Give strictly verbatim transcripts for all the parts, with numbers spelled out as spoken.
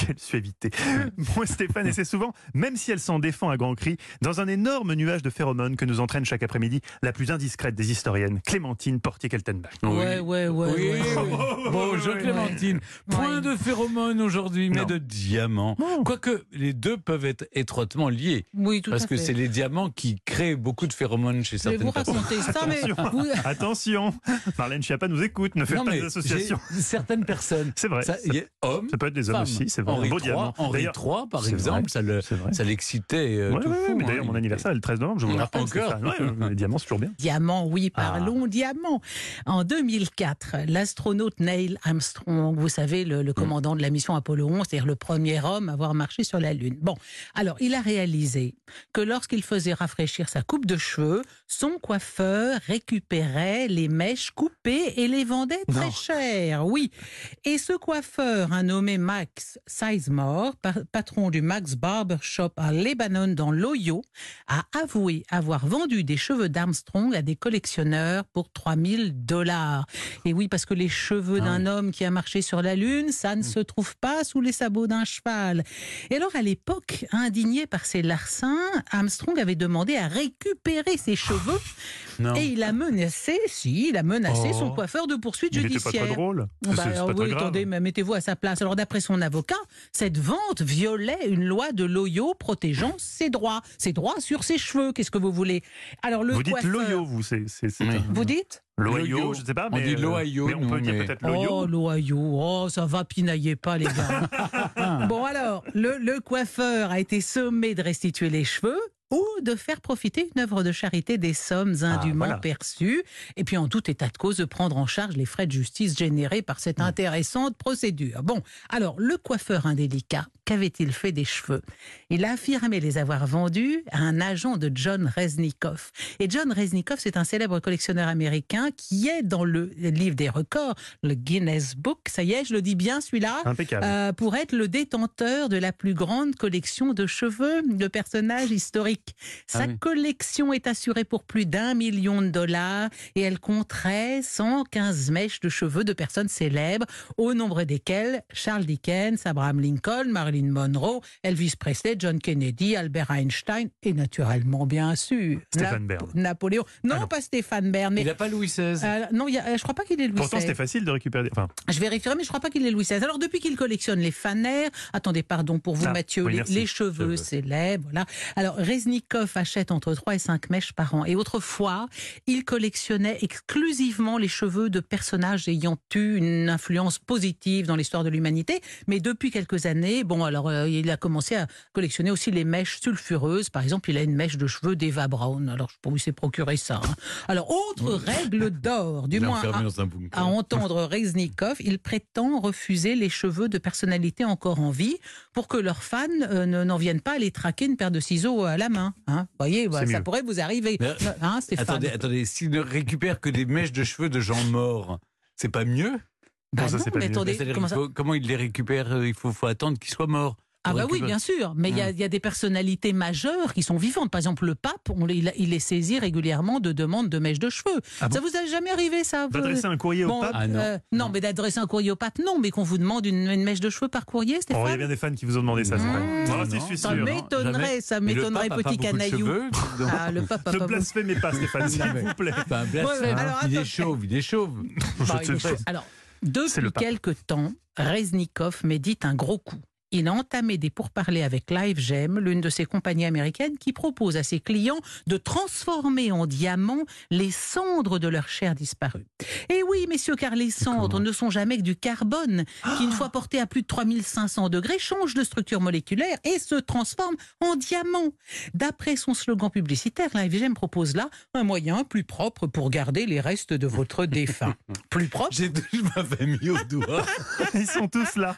Quelle suavité. Moi, Stéphane essaie souvent, même si elle s'en défend à grands cris, dans un énorme nuage de phéromones que nous entraîne chaque après-midi la plus indiscrète des historiennes, Clémentine Portier-Keltenbach. Ouais, ouais, ouais. Oui, ouais, oui. ouais. Bonjour Clémentine. Point Ouais. de phéromones aujourd'hui, mais Non. de diamants. Oh. Quoique les deux peuvent être étroitement liés. Oui, tout Parce à que fait. c'est les diamants qui créent beaucoup de phéromones chez Je vais certaines vous personnes. raconter ça, mais vous- Attention, Marlène Schiappa nous écoute, ne faites Non, pas mais d'association. j'ai certaines personnes. C'est vrai. Ça, Ça, il y a hommes, ça peut être des hommes femmes. aussi, c'est vrai. Henri Un beau trois, diamant. Henri D'ailleurs, trois, par c'est exemple, vrai, ça le, c'est vrai. ça l'excitait euh, Ouais, tout ouais, fou. mais hein. d'ailleurs, mon anniversaire est le treize novembre, je vous le Ah, rappelle. encore. Stéphane. Ouais, les diamants, c'est toujours bien. Diamant, oui, parlons diamant. En deux mille quatre, l'astronaute Neil Armstrong, vous savez, le, le commandant de la mission Apollo onze, c'est-à-dire le premier homme à avoir marché sur la Lune. Bon, alors, il a réalisé que lorsqu'il faisait rafraîchir sa coupe de cheveux, son coiffeur récupérait les mèches coupées et les vendait très Non. cher. Oui. Et ce coiffeur, un nommé Max Sizemore, pa- patron du Max Barber Shop à Lebanon dans l'Ohio, a avoué avoir vendu des cheveux d'Armstrong à des collectionneurs pour trois mille dollars. Et oui, parce que les cheveux Ah d'un homme qui a marché sur la Lune, ça ne se trouve pas sous les sabots d'un cheval. Et alors, à l'époque, indigné par ces larcins, Armstrong avait demandé à récupérer ses cheveux Non. et il a menacé, si, il a menacé Oh. son coiffeur de poursuite Il n'était pas judiciaire. très drôle. Bah, C'est- c'est alors pas très oui, grave. attendez, mais mettez-vous à sa place. Alors, d'après son avocat, cette vente violait une loi de l'Ohio protégeant ses droits. Ses droits sur ses cheveux, qu'est-ce que vous voulez? Alors, le Vous dites coiffeur... l'Ohio, vous, c'est... c'est- c'est Oui. un- Vous dites? L'Ohio, L'Ohio. je ne sais pas, On mais... dit euh, l'Ohio, mais on peut nous, dire mais- peut-être Oh, l'Ohio. l'Ohio, oh, ça va, pinaillez pas, les gars. Bon, alors, le, le coiffeur a été sommé de restituer les cheveux ou de faire profiter une œuvre de charité des sommes indûment voilà. perçues. Et puis, en tout état de cause, de prendre en charge les frais de justice générés par cette intéressante procédure. Bon, alors, le coiffeur indélicat, qu'avait-il fait des cheveux? Il a affirmé les avoir vendus à un agent de John Reznikoff. Et John Reznikoff, c'est un célèbre collectionneur américain qui est dans le livre des records, le Guinness Book, ça y est, je le dis bien celui-là, Impeccable. euh, pour être le détenteur de la plus grande collection de cheveux de personnages historiques. Sa Ah oui. collection est assurée pour plus d'un million de dollars et elle compterait cent quinze mèches de cheveux de personnes célèbres, au nombre desquelles Charles Dickens, Abraham Lincoln, Marilyn Monroe, Elvis Presley, John Kennedy, Albert Einstein et naturellement, bien sûr, Stéphane Bern. Napoléon. Non, Ah non. pas Stéphane Bern, mais Il n'a pas Louis seize. euh, non, il y a, euh, je crois pas qu'il est Louis Pourtant, seize. c'était facile de récupérer... des- Enfin, Je vérifierai, mais je crois pas qu'il est Louis seize. Alors, depuis qu'il collectionne les fanères, attendez, pardon pour vous, Ah, Mathieu, oui, les, merci. les cheveux Cheveux. célèbres, voilà. Alors, Reznikoff achète entre trois et cinq mèches par an. Et autrefois, il collectionnait exclusivement les cheveux de personnages ayant eu une influence positive dans l'histoire de l'humanité. Mais depuis quelques années, bon, alors, euh, il a commencé à collectionner aussi les mèches sulfureuses. Par exemple, il a une mèche de cheveux d'Eva Braun. Alors, je sais pas où il s'est procuré ça. hein. Alors, autre règle d'or, du Il est moins. enfermé à- dans un bunker. à entendre Reznikoff, il prétend refuser les cheveux de personnalités encore en vie pour que leurs fans euh, ne- n'en viennent pas à les traquer une paire de ciseaux à la main. Hein. Vous voyez, voilà, ça mieux. pourrait vous arriver. Mais- Hein, Stéphane? Attendez, attendez, s'il ne récupère que des mèches de cheveux de gens morts, c'est pas mieux? Bah Bon, ça, non, c'est pas mais mieux. attendez, C'est-à-dire, comment il ça- faut- comment il les récupère? euh, Il faut, faut attendre qu'ils soient morts. Ah pour bah oui, récupérer. bien sûr, mais il y, a- il y a des personnalités majeures qui sont vivantes. Par exemple, le pape, on, les- il, il est saisi régulièrement de demandes de mèches de cheveux. Ah bon Ça vous a jamais arrivé, ça vous d'adresser un courrier Bon, au pape. Ah non. euh, non, Non. mais d'adresser un courrier au pape, non, mais qu'on vous demande une, une mèche de cheveux par courrier, Oh, Stéphane? il y a bien des fans qui vous ont demandé ça, c'est Mmh. vrai. Non, Oh, c'est non, je suis Ça sûr. mais- m'étonnerait, jamais. ça Mais le m'étonnerait, pape a pas petit beaucoup de canaillou. cheveux, donc- Ah, le pape a Ne pas blasphémez pas, Stéphane, s'il Non, mais- vous plaît. Enfin, blasphème. Ouais, mais alors, il est attends. chauve, il est chauve. Bah, Je il- sais. alors, C'est depuis le pape. quelque temps, Reznikoff médite un gros coup. Il a entamé des pourparlers avec LiveGem, l'une de ses compagnies américaines, qui propose à ses clients de transformer en diamants les cendres de leurs chers disparus. Et oui, messieurs, car les cendres Comment ne sont jamais que du carbone, qui, une fois porté à plus de trois mille cinq cents degrés, change de structure moléculaire et se transforme en diamant. D'après son slogan publicitaire, LiveGem propose là un moyen plus propre pour garder les restes de votre défunt. Plus propre? J'ai je m'avais mis au doigt. Ils sont tous là.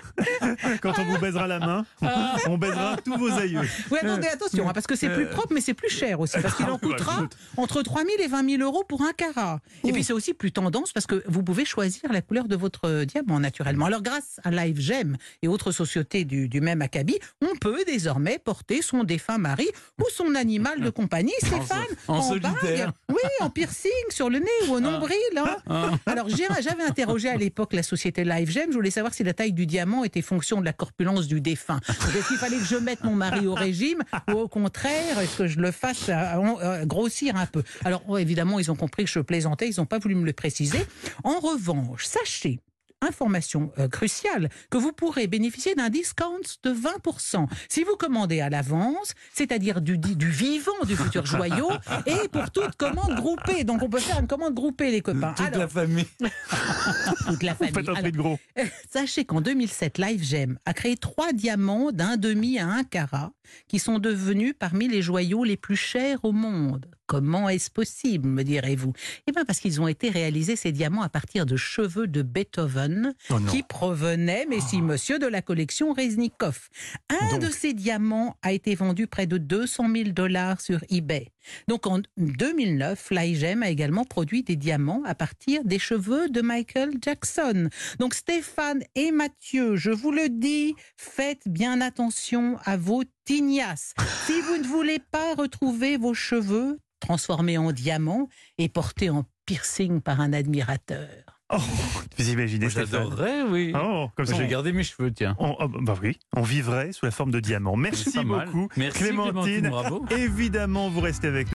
Quand on vous baisera la main, on baisera tous vos aïeux. Oui, attendez, attention, hein, parce que c'est plus propre, mais c'est plus cher aussi, parce qu'il en coûtera entre trois mille et vingt mille euros pour un carat. Et puis c'est aussi plus tendance, parce que vous pouvez choisir la couleur de votre euh, diamant, naturellement. Alors grâce à LiveGem et autres sociétés du, du même acabit, on peut désormais porter son défunt mari ou son animal de compagnie, Stéphane, en solitaire. bague, oui, en piercing sur le nez ou au nombril. hein. Ah. Alors j'ai- j'avais interrogé à l'époque la société LiveGem, je voulais savoir si la taille du diamant était fonction de la corpulence corpulence du défunt. Donc, est-ce qu'il fallait que je mette mon mari au régime ou au contraire, est-ce que je le fasse euh, euh, grossir un peu? Alors oh, évidemment, ils ont compris que je plaisantais, ils n'ont pas voulu me le préciser. En revanche, sachez, information euh, cruciale, que vous pourrez bénéficier d'un discount de vingt pour cent si vous commandez à l'avance, c'est-à-dire du, du vivant du futur joyau, et pour toute commande groupée. Donc on peut faire une commande groupée, les copains. Toute Alors, la famille. toute la Vous famille. faites un Alors, prix de gros. sachez qu'en deux mille sept, LiveGem a créé trois diamants d'un demi à un carat qui sont devenus parmi les joyaux les plus chers au monde. Comment est-ce possible, me direz-vous? Eh bien, parce qu'ils ont été réalisés, ces diamants, à partir de cheveux de Beethoven, Oh non. qui provenaient, mais si monsieur, de la collection Reznikov. Un Donc. de ces diamants a été vendu près de deux cent mille dollars sur eBay. Donc, en deux mille neuf, LiveGem a également produit des diamants à partir des cheveux de Michael Jackson. Donc, Stéphane et Mathieu, je vous le dis, faites bien attention à vos tignasses. Si vous ne voulez pas retrouver vos cheveux transformés en diamants et portés en piercing par un admirateur. Oh, vous imaginez, Moi, Stéphane? j'adorerais, oui. Oh, comme ça, Moi, j'ai on- gardé mes cheveux, tiens. on, oh, bah oui, on vivrait sous la forme de diamants. Merci C'est pas mal. beaucoup, Merci, Clémentine. Clémentine, bravo. Évidemment, vous restez avec nous.